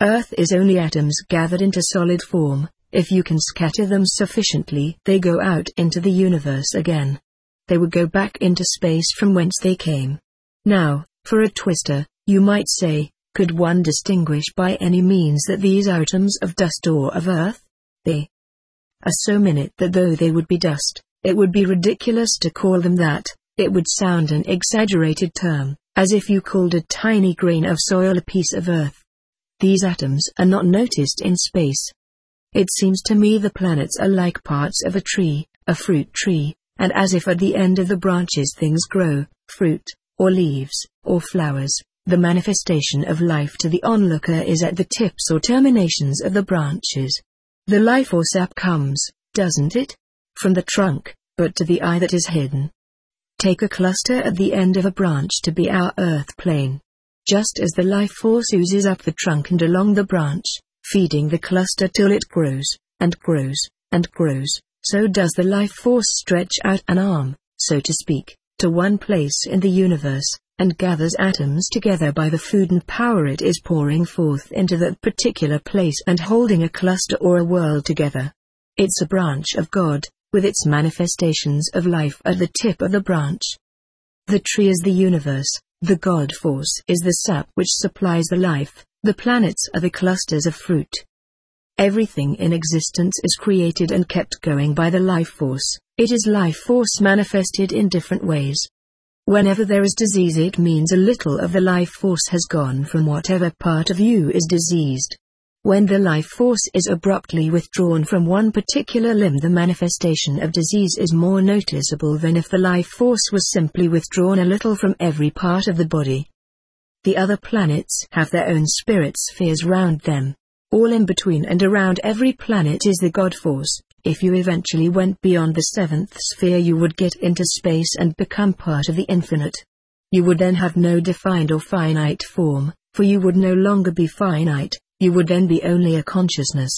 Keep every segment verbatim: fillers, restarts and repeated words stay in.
Earth is only atoms gathered into solid form. If you can scatter them sufficiently, they go out into the universe again. They would go back into space from whence they came. Now, for a twister, you might say, could one distinguish by any means that these are atoms of dust or of earth? They are so minute that though they would be dust, it would be ridiculous to call them that. It would sound an exaggerated term, as if you called a tiny grain of soil a piece of earth. These atoms are not noticed in space. It seems to me the planets are like parts of a tree, a fruit tree, and as if at the end of the branches things grow, fruit, or leaves, or flowers, the manifestation of life to the onlooker is at the tips or terminations of the branches. The life or sap comes, doesn't it? From the trunk, but to the eye that is hidden. Take a cluster at the end of a branch to be our earth plane. Just as the life force oozes up the trunk and along the branch, feeding the cluster till it grows, and grows, and grows, so does the life force stretch out an arm, so to speak, to one place in the universe, and gathers atoms together by the food and power it is pouring forth into that particular place and holding a cluster or a world together. It's a branch of God, with its manifestations of life at the tip of the branch. The tree is the universe, the God force is the sap which supplies the life, the planets are the clusters of fruit. Everything in existence is created and kept going by the life force. It is life force manifested in different ways. Whenever there is disease, it means a little of the life force has gone from whatever part of you is diseased. When the life force is abruptly withdrawn from one particular limb, the manifestation of disease is more noticeable than if the life force was simply withdrawn a little from every part of the body. The other planets have their own spirit spheres round them. All in between and around every planet is the God force. If you eventually went beyond the seventh sphere, you would get into space and become part of the infinite. You would then have no defined or finite form, for you would no longer be finite. You would then be only a consciousness.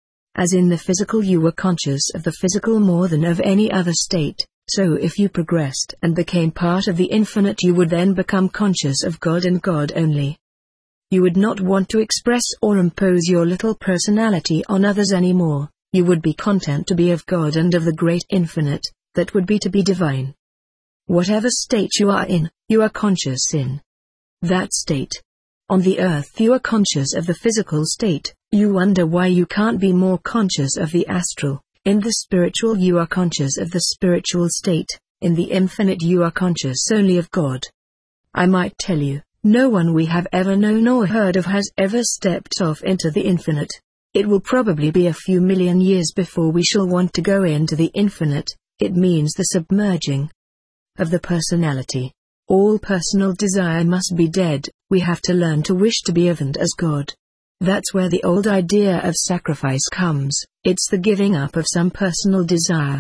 As in the physical you were conscious of the physical more than of any other state, so if you progressed and became part of the infinite, you would then become conscious of God and God only. You would not want to express or impose your little personality on others anymore. You would be content to be of God and of the great infinite, that would be to be divine. Whatever state you are in, you are conscious in that state. On the earth you are conscious of the physical state, you wonder why you can't be more conscious of the astral. In the spiritual you are conscious of the spiritual state, in the infinite you are conscious only of God. I might tell you, no one we have ever known or heard of has ever stepped off into the infinite. It will probably be a few million years before we shall want to go into the infinite. It means the submerging of the personality. All personal desire must be dead. We have to learn to wish to be of and as God. That's where the old idea of sacrifice comes. It's the giving up of some personal desire.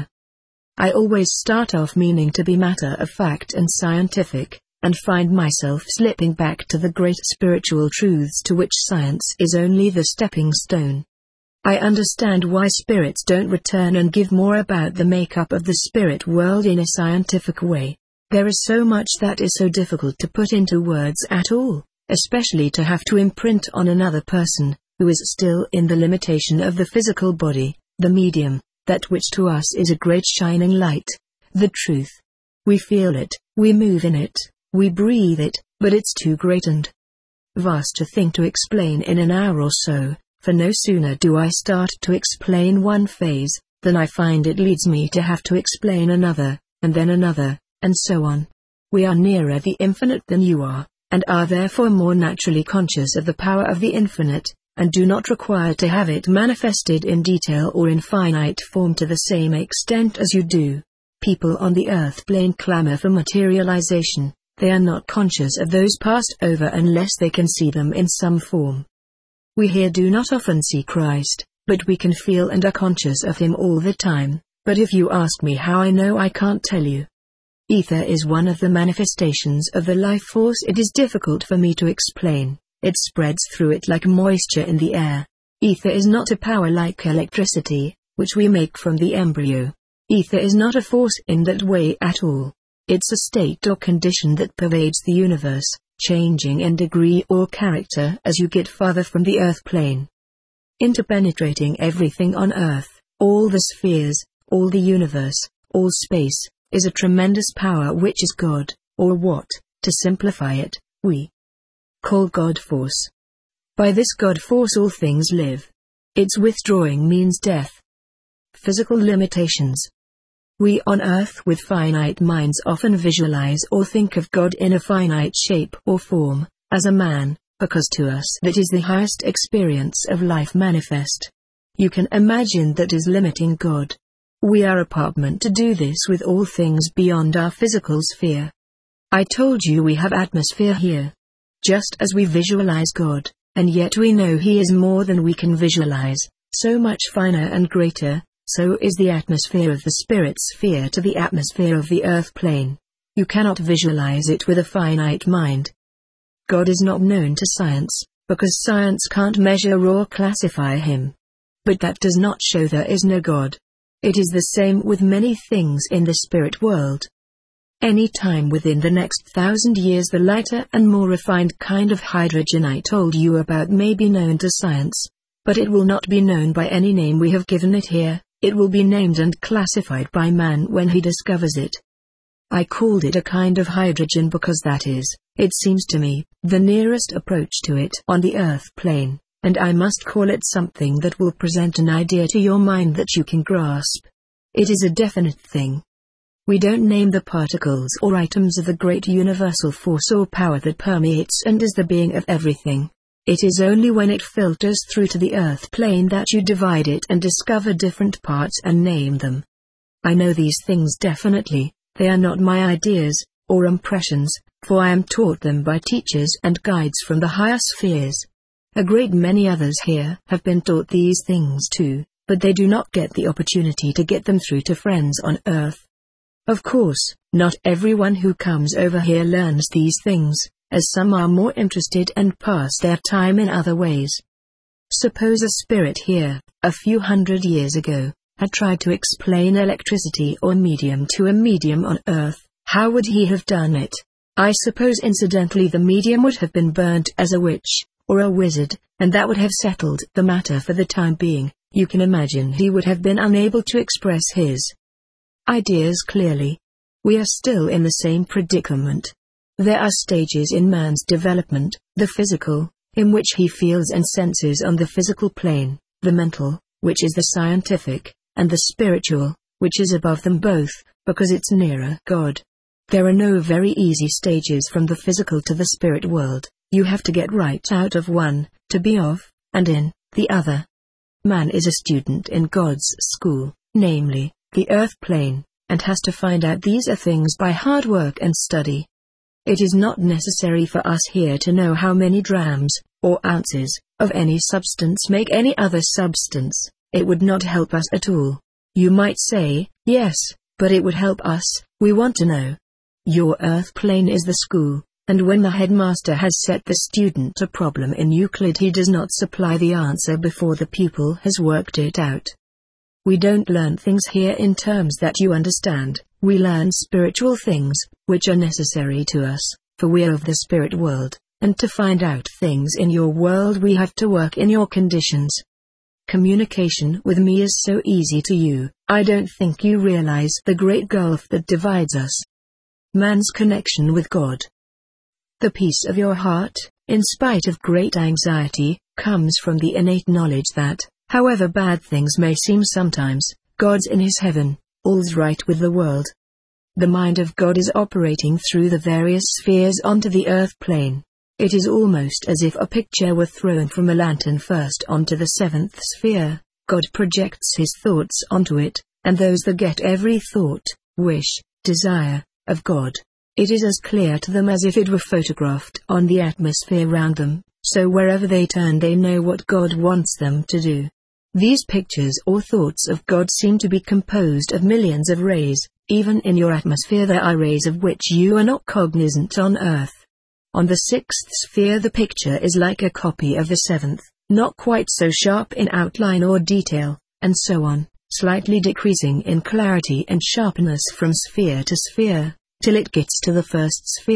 I always start off meaning to be matter of fact and scientific, and find myself slipping back to the great spiritual truths to which science is only the stepping stone. I understand why spirits don't return and give more about the makeup of the spirit world in a scientific way. There is so much that is so difficult to put into words at all, especially to have to imprint on another person, who is still in the limitation of the physical body, the medium, that which to us is a great shining light, the truth. We feel it, we move in it, we breathe it, but it's too great and vast a thing to explain in an hour or so, for no sooner do I start to explain one phase, than I find it leads me to have to explain another, and then another, and so on. We are nearer the infinite than you are, and are therefore more naturally conscious of the power of the infinite, and do not require to have it manifested in detail or in finite form to the same extent as you do. People on the earth plane clamor for materialization. They are not conscious of those passed over unless they can see them in some form. We here do not often see Christ, but we can feel and are conscious of Him all the time. But if you ask me how I know, I can't tell you. Ether is one of the manifestations of the life force. It is difficult for me to explain. It spreads through it like moisture in the air. Ether is not a power like electricity, which we make from the embryo. Ether is not a force in that way at all. It's a state or condition that pervades the universe, changing in degree or character as you get farther from the earth plane. Interpenetrating everything on earth, all the spheres, all the universe, all space, is a tremendous power which is God, or what, to simplify it, we call God Force. By this God Force all things live. Its withdrawing means death. Physical limitations. We on earth with finite minds often visualize or think of God in a finite shape or form, as a man, because to us that is the highest experience of life manifest. You can imagine that is limiting God. We are apartment to do this with all things beyond our physical sphere. I told you we have atmosphere here. Just as we visualize God, and yet we know He is more than we can visualize, so much finer and greater, so is the atmosphere of the spirit sphere to the atmosphere of the earth plane. You cannot visualize it with a finite mind. God is not known to science, because science can't measure or classify Him. But that does not show there is no God. It is the same with many things in the spirit world. Any time within the next thousand years the lighter and more refined kind of hydrogen I told you about may be known to science, but it will not be known by any name we have given it here. It will be named and classified by man when he discovers it. I called it a kind of hydrogen because that is, it seems to me, the nearest approach to it on the earth plane, and I must call it something that will present an idea to your mind that you can grasp. It is a definite thing. We don't name the particles or items of the great universal force or power that permeates and is the being of everything. It is only when it filters through to the earth plane that you divide it and discover different parts and name them. I know these things definitely, they are not my ideas, or impressions, for I am taught them by teachers and guides from the higher spheres. A great many others here have been taught these things too, but they do not get the opportunity to get them through to friends on earth. Of course, not everyone who comes over here learns these things, as some are more interested and pass their time in other ways. Suppose a spirit here, a few hundred years ago, had tried to explain electricity or medium to a medium on Earth, how would he have done it? I suppose incidentally the medium would have been burnt as a witch, or a wizard, and that would have settled the matter for the time being. You can imagine he would have been unable to express his ideas clearly. We are still in the same predicament. There are stages in man's development, the physical, in which he feels and senses on the physical plane, the mental, which is the scientific, and the spiritual, which is above them both, because it's nearer God. There are no very easy stages from the physical to the spirit world. You have to get right out of one, to be of, and in, the other. Man is a student in God's school, namely, the earth plane, and has to find out these are things by hard work and study. It is not necessary for us here to know how many drams, or ounces, of any substance make any other substance. It would not help us at all. You might say, yes, but it would help us. We want to know. Your earth plane is the school, and when the headmaster has set the student a problem in Euclid, he does not supply the answer before the pupil has worked it out. We don't learn things here in terms that you understand. We learn spiritual things, which are necessary to us, for we are of the spirit world, and to find out things in your world we have to work in your conditions. Communication with me is so easy to you, I don't think you realize the great gulf that divides us. Man's connection with God. The peace of your heart, in spite of great anxiety, comes from the innate knowledge that, however bad things may seem sometimes, God's in His heaven. All's right with the world. The mind of God is operating through the various spheres onto the earth plane. It is almost as if a picture were thrown from a lantern first onto the seventh sphere. God projects His thoughts onto it, and those that get every thought, wish, desire, of God, it is as clear to them as if it were photographed on the atmosphere round them, so wherever they turn they know what God wants them to do. These pictures or thoughts of God seem to be composed of millions of rays. Even in your atmosphere there are rays of which you are not cognizant on Earth. On the sixth sphere the picture is like a copy of the seventh, not quite so sharp in outline or detail, and so on, slightly decreasing in clarity and sharpness from sphere to sphere, till it gets to the first sphere,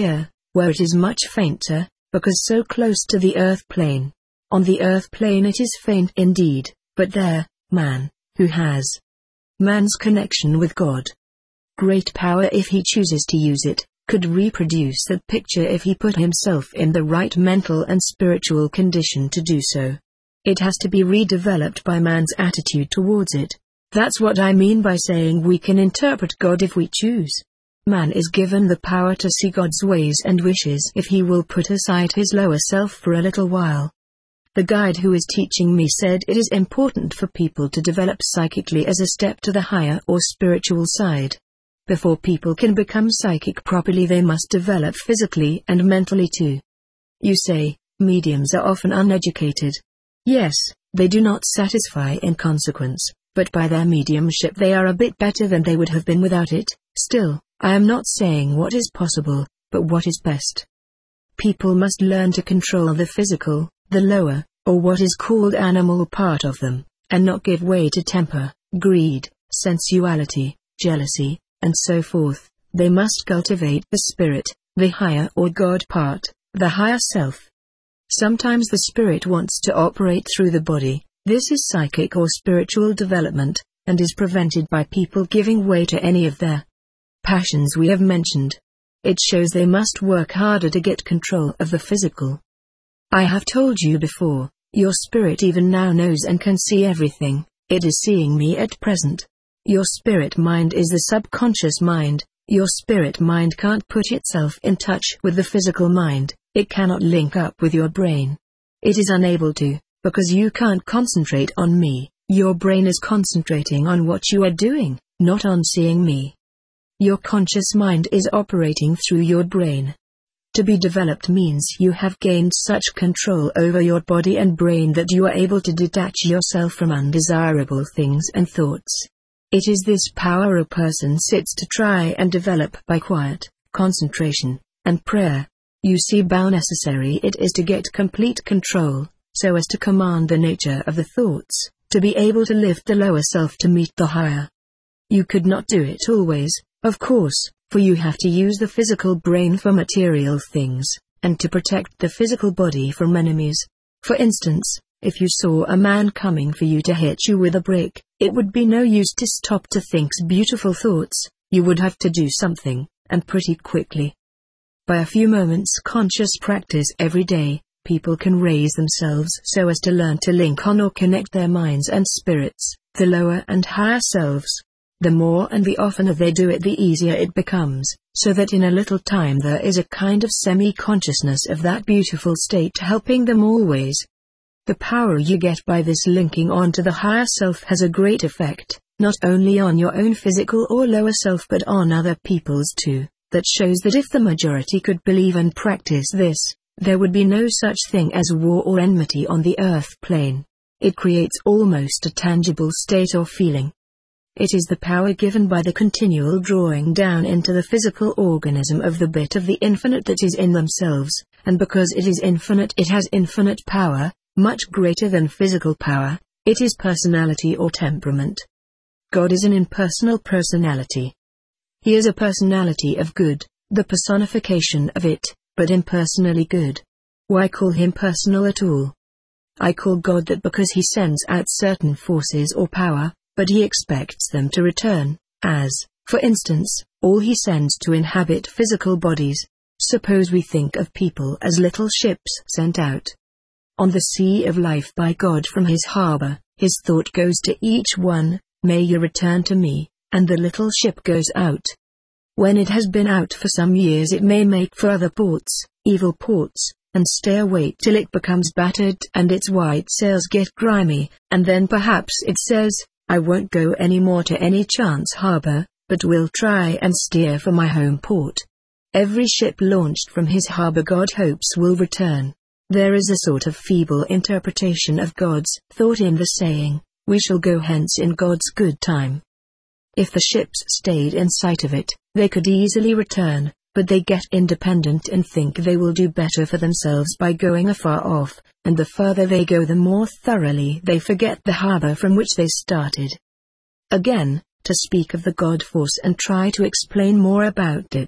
where it is much fainter, because so close to the earth plane. On the earth plane it is faint indeed, but there, man, who has man's connection with God, great power if he chooses to use it, could reproduce that picture if he put himself in the right mental and spiritual condition to do so. It has to be redeveloped by man's attitude towards it. That's what I mean by saying we can interpret God if we choose. Man is given the power to see God's ways and wishes if he will put aside his lower self for a little while. The guide who is teaching me said it is important for people to develop psychically as a step to the higher or spiritual side. Before people can become psychic properly, they must develop physically and mentally too. You say, mediums are often uneducated. Yes, they do not satisfy in consequence, but by their mediumship they are a bit better than they would have been without it. Still, I am not saying what is possible, but what is best. People must learn to control the physical, the lower, or what is called animal part of them, and not give way to temper, greed, sensuality, jealousy, and so forth. They must cultivate the spirit, the higher or God part, the higher self. Sometimes the spirit wants to operate through the body. This is psychic or spiritual development, and is prevented by people giving way to any of their passions we have mentioned. It shows they must work harder to get control of the physical. I have told you before, your spirit even now knows and can see everything. It is seeing me at present. Your spirit mind is the subconscious mind. Your spirit mind can't put itself in touch with the physical mind. It cannot link up with your brain. It is unable to, because you can't concentrate on me. Your brain is concentrating on what you are doing, not on seeing me. Your conscious mind is operating through your brain. To be developed means you have gained such control over your body and brain that you are able to detach yourself from undesirable things and thoughts. It is this power a person sits to try and develop by quiet, concentration, and prayer. You see how necessary it is to get complete control, so as to command the nature of the thoughts, to be able to lift the lower self to meet the higher. You could not do it always, of course, for you have to use the physical brain for material things, and to protect the physical body from enemies. For instance, if you saw a man coming for you to hit you with a brick, it would be no use to stop to think beautiful thoughts. You would have to do something, and pretty quickly. By a few moments conscious practice every day, people can raise themselves so as to learn to link on or connect their minds and spirits, the lower and higher selves. The more and the oftener they do it, the easier it becomes, so that in a little time there is a kind of semi-consciousness of that beautiful state helping them always. The power you get by this linking on to the higher self has a great effect, not only on your own physical or lower self but on other people's too. That shows that if the majority could believe and practice this, there would be no such thing as war or enmity on the earth plane. It creates almost a tangible state or feeling. It is the power given by the continual drawing down into the physical organism of the bit of the infinite that is in themselves, and because it is infinite it has infinite power, much greater than physical power. It is personality or temperament. God is an impersonal personality. He is a personality of good, the personification of it, but impersonally good. Why call him personal at all? I call God that because he sends out certain forces or power, but he expects them to return, as, for instance, all he sends to inhabit physical bodies. Suppose we think of people as little ships sent out on the sea of life by God from his harbor. His thought goes to each one, may you return to me, and the little ship goes out. When it has been out for some years it may make for other ports, evil ports, and stay away till it becomes battered and its white sails get grimy, and then perhaps it says, I won't go any more to any chance harbor, but will try and steer for my home port. Every ship launched from his harbor God hopes will return. There is a sort of feeble interpretation of God's thought in the saying, we shall go hence in God's good time. If the ships stayed in sight of it, they could easily return, but they get independent and think they will do better for themselves by going afar off, and the further they go the more thoroughly they forget the harbor from which they started. Again, to speak of the God force and try to explain more about it.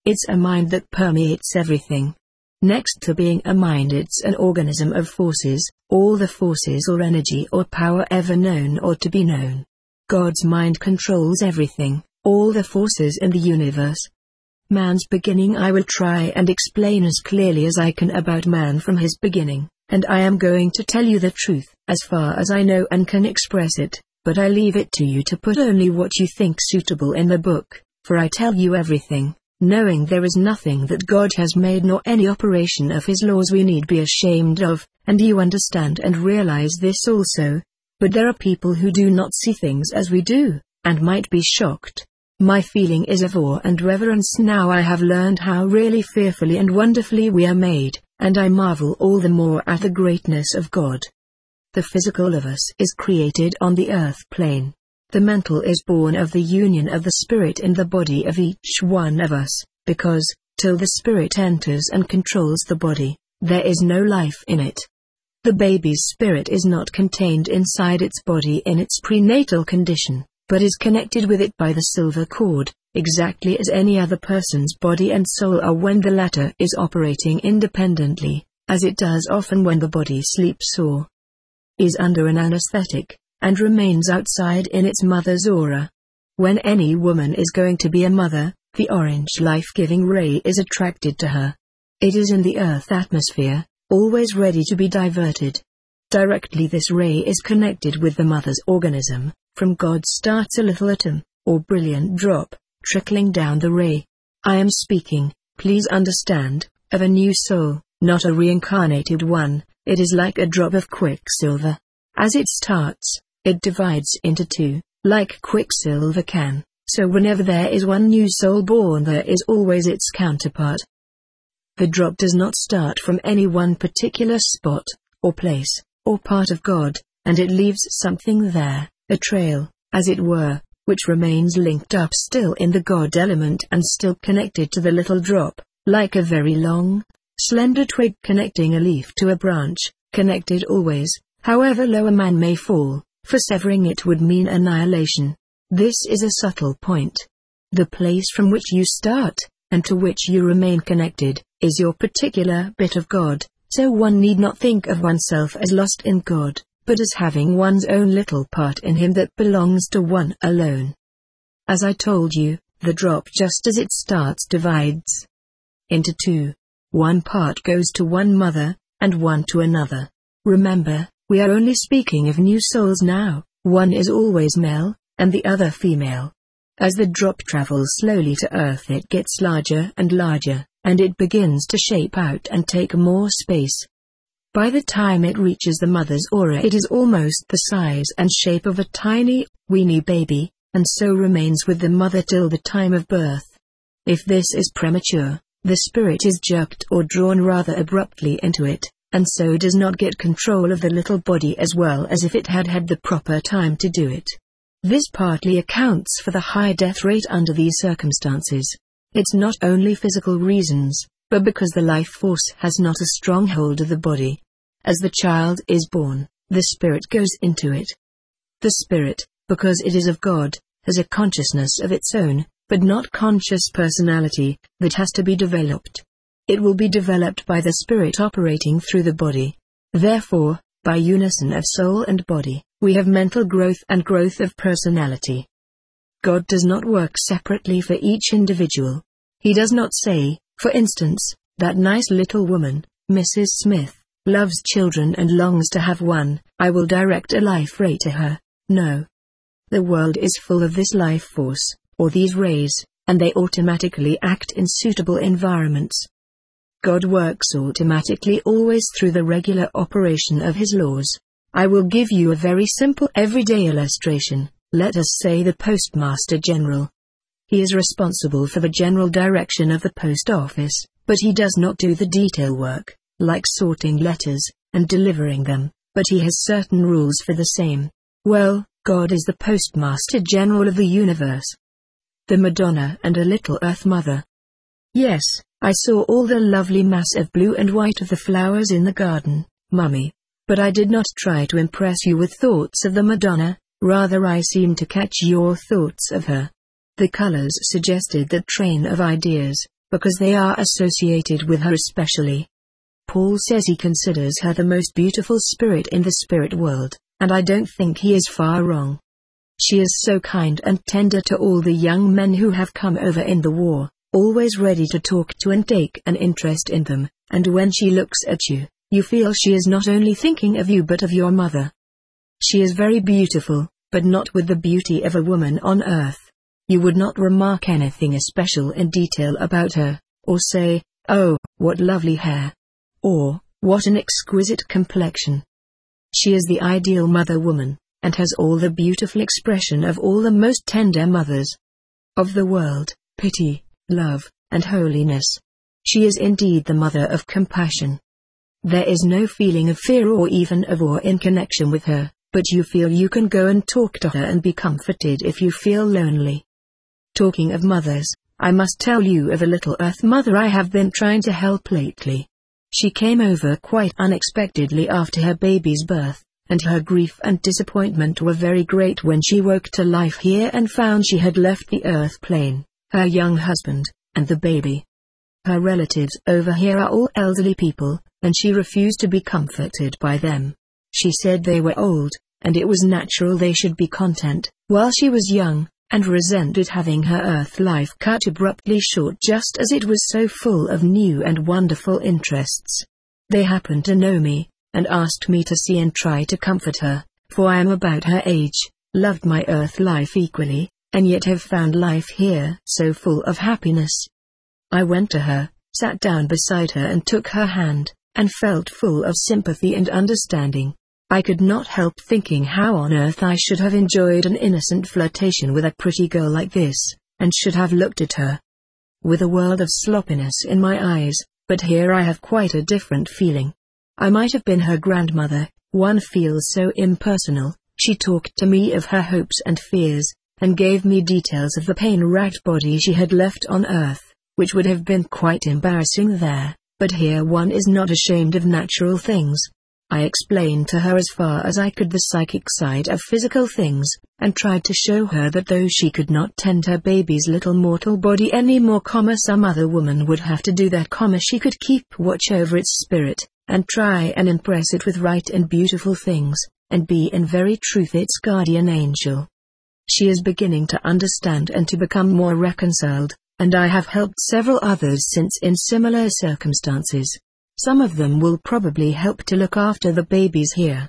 It's a mind that permeates everything. Next to being a mind, it's an organism of forces, all the forces or energy or power ever known or to be known. God's mind controls everything, all the forces in the universe. Man's beginning. I will try and explain as clearly as I can about man from his beginning, and I am going to tell you the truth, as far as I know and can express it, but I leave it to you to put only what you think suitable in the book, for I tell you everything, knowing there is nothing that God has made nor any operation of his laws we need be ashamed of, and you understand and realize this also. But there are people who do not see things as we do, and might be shocked. My feeling is of awe and reverence now I have learned how really fearfully and wonderfully we are made, and I marvel all the more at the greatness of God. The physical of us is created on the earth plane. The mental is born of the union of the spirit in the body of each one of us, because, till the spirit enters and controls the body, there is no life in it. The baby's spirit is not contained inside its body in its prenatal condition, but is connected with it by the silver cord, exactly as any other person's body and soul are when the latter is operating independently, as it does often when the body sleeps or is under an anesthetic, and remains outside in its mother's aura. When any woman is going to be a mother, the orange life-giving ray is attracted to her. It is in the earth atmosphere, always ready to be diverted. Directly this ray is connected with the mother's organism, from God starts a little atom, or brilliant drop, trickling down the ray. I am speaking, please understand, of a new soul, not a reincarnated one. It is like a drop of quicksilver. As it starts, it divides into two, like quicksilver can, so whenever there is one new soul born there is always its counterpart. The drop does not start from any one particular spot, or place, or part of God, and it leaves something there, a trail, as it were, which remains linked up still in the God element and still connected to the little drop, like a very long, slender twig connecting a leaf to a branch, connected always, however low a man may fall, for severing it would mean annihilation. This is a subtle point. The place from which you start, and to which you remain connected, is your particular bit of God, so one need not think of oneself as lost in God, but as having one's own little part in Him that belongs to one alone. As I told you, the drop just as it starts divides into two. One part goes to one mother, and one to another. Remember, we are only speaking of new souls now. One is always male, and the other female. As the drop travels slowly to earth it gets larger and larger, and it begins to shape out and take more space. By the time it reaches the mother's aura it is almost the size and shape of a tiny, weeny baby, and so remains with the mother till the time of birth. If this is premature, the spirit is jerked or drawn rather abruptly into it, and so does not get control of the little body as well as if it had had the proper time to do it. This partly accounts for the high death rate under these circumstances. It's not only physical reasons, but because the life force has not a strong hold of the body. As the child is born, the spirit goes into it. The spirit, because it is of God, has a consciousness of its own, but not conscious personality, that has to be developed. It will be developed by the spirit operating through the body. Therefore, by unison of soul and body, we have mental growth and growth of personality. God does not work separately for each individual. He does not say, for instance, that nice little woman, Missus Smith, loves children and longs to have one, I will direct a life ray to her. No. The world is full of this life force, or these rays, and they automatically act in suitable environments. God works automatically always through the regular operation of His laws. I will give you a very simple everyday illustration. Let us say the Postmaster General. He is responsible for the general direction of the post office, but he does not do the detail work, like sorting letters, and delivering them, but he has certain rules for the same. Well, God is the Postmaster General of the universe. The Madonna and a little Earth Mother. Yes, I saw all the lovely mass of blue and white of the flowers in the garden, Mummy. But I did not try to impress you with thoughts of the Madonna, rather I seemed to catch your thoughts of her. The colors suggested that train of ideas, because they are associated with her especially. Paul says he considers her the most beautiful spirit in the spirit world, and I don't think he is far wrong. She is so kind and tender to all the young men who have come over in the war, always ready to talk to and take an interest in them, and when she looks at you, you feel she is not only thinking of you but of your mother. She is very beautiful, but not with the beauty of a woman on earth. You would not remark anything especial in detail about her, or say, "Oh, what lovely hair," or, "What an exquisite complexion." She is the ideal mother woman, and has all the beautiful expression of all the most tender mothers of the world: pity, love, and holiness. She is indeed the mother of compassion. There is no feeling of fear or even of awe in connection with her, but you feel you can go and talk to her and be comforted if you feel lonely. Talking of mothers, I must tell you of a little Earth mother I have been trying to help lately. She came over quite unexpectedly after her baby's birth, and her grief and disappointment were very great when she woke to life here and found she had left the Earth plane, her young husband, and the baby. Her relatives over here are all elderly people, and she refused to be comforted by them. She said they were old, and it was natural they should be content, while she was young, and resented having her earth life cut abruptly short just as it was so full of new and wonderful interests. They happened to know me, and asked me to see and try to comfort her, for I am about her age, loved my earth life equally, and yet have found life here so full of happiness. I went to her, sat down beside her and took her hand, and felt full of sympathy and understanding. I could not help thinking how on earth I should have enjoyed an innocent flirtation with a pretty girl like this, and should have looked at her with a world of sloppiness in my eyes, but here I have quite a different feeling. I might have been her grandmother. One feels so impersonal. She talked to me of her hopes and fears, and gave me details of the pain-racked body she had left on earth, which would have been quite embarrassing there, but here one is not ashamed of natural things. I explained to her as far as I could the psychic side of physical things, and tried to show her that though she could not tend her baby's little mortal body any more, some other woman would have to do that, she could keep watch over its spirit, and try and impress it with right and beautiful things, and be in very truth its guardian angel. She is beginning to understand and to become more reconciled, and I have helped several others since in similar circumstances. Some of them will probably help to look after the babies here.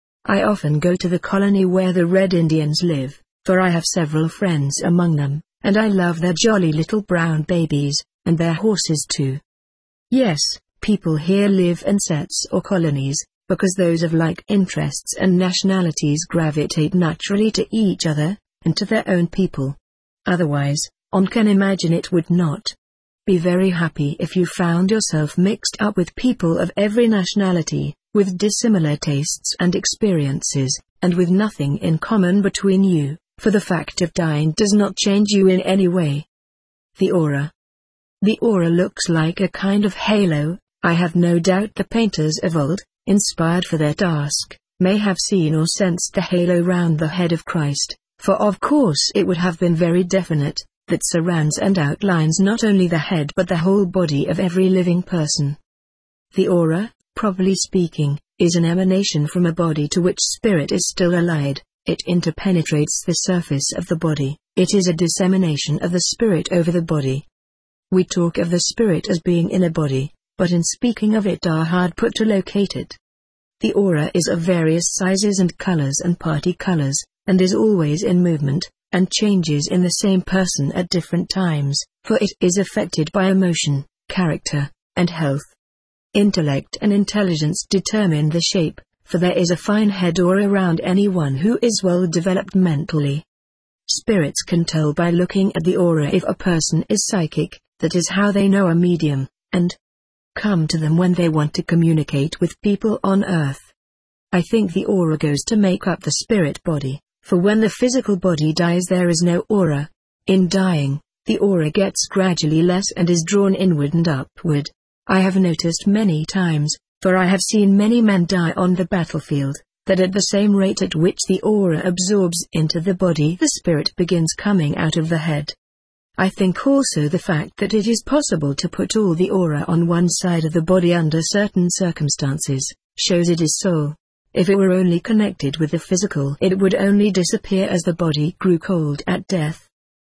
I often go to the colony where the Red Indians live, for I have several friends among them, and I love their jolly little brown babies, and their horses too. Yes, people here live in sets or colonies, because those of like interests and nationalities gravitate naturally to each other, and to their own people. Otherwise, one can imagine it would not. Be very happy if you found yourself mixed up with people of every nationality, with dissimilar tastes and experiences, and with nothing in common between you, for the fact of dying does not change you in any way. The aura. The aura looks like a kind of halo. I have no doubt the painters of old, inspired for their task, may have seen or sensed the halo round the head of Christ, for of course it would have been very definite, that surrounds and outlines not only the head but the whole body of every living person. The aura, properly speaking, is an emanation from a body to which spirit is still allied. It interpenetrates the surface of the body. It is a dissemination of the spirit over the body. We talk of the spirit as being in a body, but in speaking of it are hard put to locate it. The aura is of various sizes and colors and party colors, and is always in movement, and changes in the same person at different times, for it is affected by emotion, character, and health. Intellect and intelligence determine the shape, for there is a fine head aura around anyone who is well developed mentally. Spirits can tell by looking at the aura if a person is psychic. That is how they know a medium, and come to them when they want to communicate with people on earth. I think the aura goes to make up the spirit body. For when the physical body dies there is no aura. In dying, the aura gets gradually less and is drawn inward and upward. I have noticed many times, for I have seen many men die on the battlefield, that at the same rate at which the aura absorbs into the body the spirit begins coming out of the head. I think also the fact that it is possible to put all the aura on one side of the body under certain circumstances, shows it is soul. If it were only connected with the physical, it would only disappear as the body grew cold at death.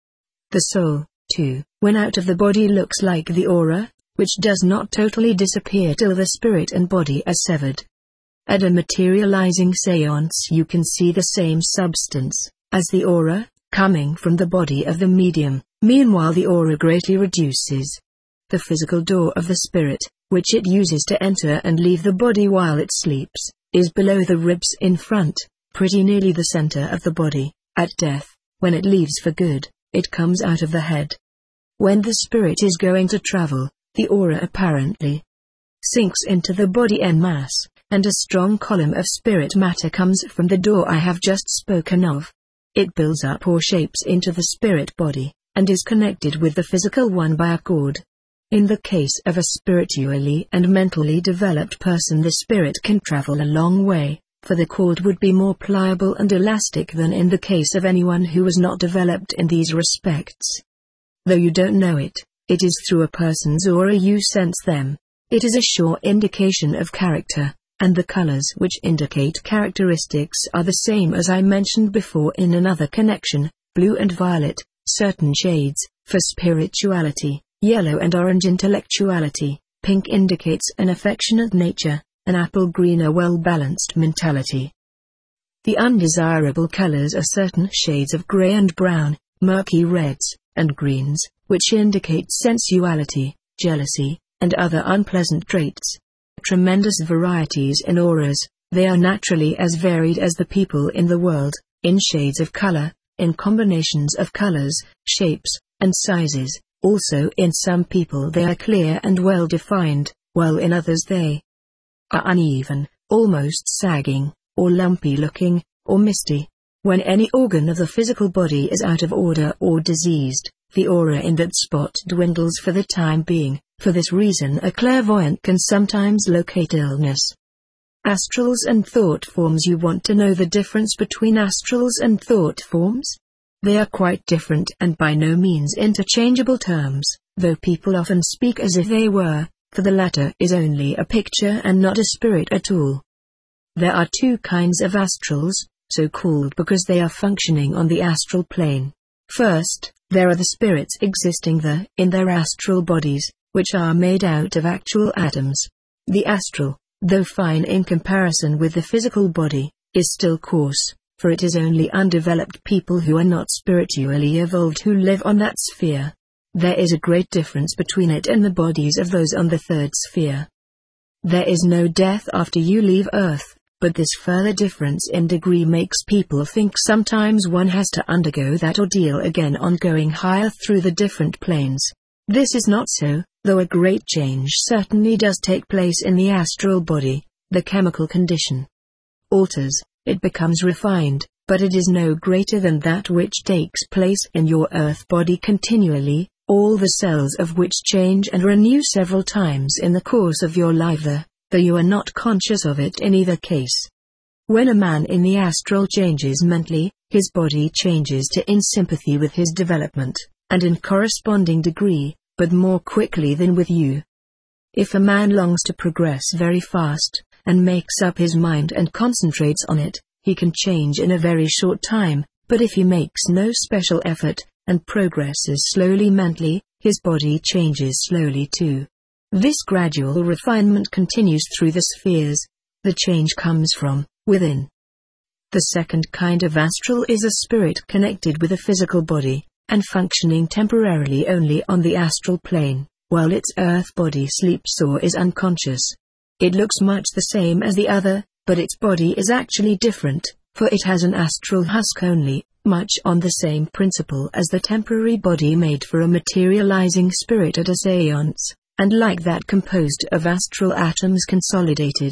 The soul, too, when out of the body, looks like the aura, which does not totally disappear till the spirit and body are severed. At a materializing séance you can see the same substance as the aura, coming from the body of the medium. Meanwhile the aura greatly reduces. The physical door of the spirit, which it uses to enter and leave the body while it sleeps, is below the ribs in front, pretty nearly the center of the body. At death, when it leaves for good, it comes out of the head. When the spirit is going to travel, the aura apparently sinks into the body en masse, and a strong column of spirit matter comes from the door I have just spoken of. It builds up or shapes into the spirit body, and is connected with the physical one by a cord. In the case of a spiritually and mentally developed person, the spirit can travel a long way, for the cord would be more pliable and elastic than in the case of anyone who was not developed in these respects. Though you don't know it, it is through a person's aura you sense them. It is a sure indication of character, and the colors which indicate characteristics are the same as I mentioned before in another connection: blue and violet, certain shades, for spirituality; yellow and orange, intellectuality; pink indicates an affectionate nature; an apple green, a well-balanced mentality. The undesirable colors are certain shades of gray and brown, murky reds, and greens, which indicate sensuality, jealousy, and other unpleasant traits. Tremendous varieties in auras, they are naturally as varied as the people in the world, in shades of color, in combinations of colors, shapes, and sizes. Also in some people they are clear and well defined, while in others they are uneven, almost sagging, or lumpy looking, or misty. When any organ of the physical body is out of order or diseased, the aura in that spot dwindles for the time being. For this reason a clairvoyant can sometimes locate illness. Astrals and thought forms. You want to know the difference between astrals and thought forms? They are quite different and by no means interchangeable terms, though people often speak as if they were, for the latter is only a picture and not a spirit at all. There are two kinds of astrals, so called because they are functioning on the astral plane. First, there are the spirits existing there in their astral bodies, which are made out of actual atoms. The astral, though fine in comparison with the physical body, is still coarse, for it is only undeveloped people who are not spiritually evolved who live on that sphere. There is a great difference between it and the bodies of those on the third sphere. There is no death after you leave Earth, but this further difference in degree makes people think sometimes one has to undergo that ordeal again on going higher through the different planes. This is not so, though a great change certainly does take place in the astral body. The chemical condition alters, it becomes refined, but it is no greater than that which takes place in your earth body continually, all the cells of which change and renew several times in the course of your life there, though you are not conscious of it in either case. When a man in the astral changes mentally, his body changes to in sympathy with his development, and in corresponding degree, but more quickly than with you. If a man longs to progress very fast, and makes up his mind and concentrates on it, he can change in a very short time, but if he makes no special effort, and progresses slowly mentally, his body changes slowly too. This gradual refinement continues through the spheres. The change comes from within. The second kind of astral is a spirit connected with a physical body, and functioning temporarily only on the astral plane, while its earth body sleeps or is unconscious. It looks much the same as the other, but its body is actually different, for it has an astral husk only, much on the same principle as the temporary body made for a materializing spirit at a séance, and like that composed of astral atoms consolidated.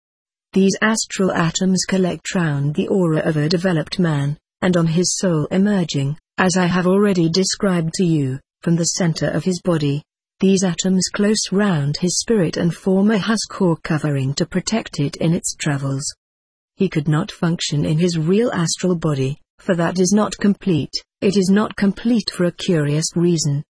These astral atoms collect round the aura of a developed man, and on his soul emerging, as I have already described to you, from the center of his body. These atoms close round his spirit and form a husk or covering to protect it in its travels. He could not function in his real astral body, For that is not complete. It is not complete for a curious reason.